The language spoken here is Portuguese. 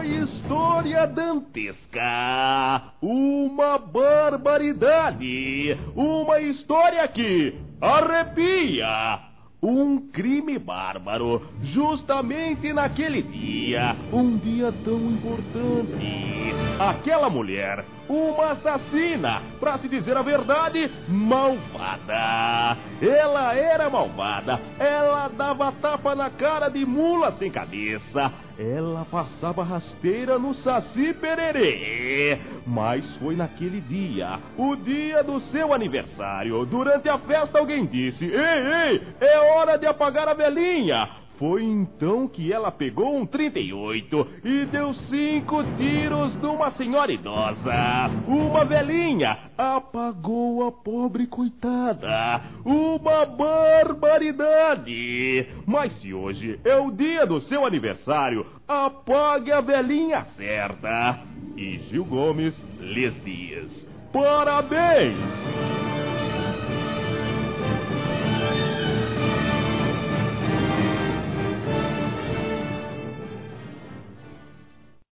uma história dantesca, uma barbaridade, uma história que arrepia. Um crime bárbaro, justamente naquele dia, um dia tão importante. Aquela mulher, uma assassina, pra se dizer a verdade, malvada. Ela era malvada, ela dava tapa na cara de mula sem cabeça, ela passava rasteira no Saci Pererê. Mas foi naquele dia, o dia do seu aniversário. Durante a festa alguém disse: ei, é hora de apagar a velhinha. Foi então que ela pegou um 38 e deu 5 tiros numa senhora idosa. Uma velhinha apagou a pobre coitada. Uma barbaridade. Mas se hoje é o dia do seu aniversário, apague a velhinha certa. E Gil Gomes lhes diz: parabéns!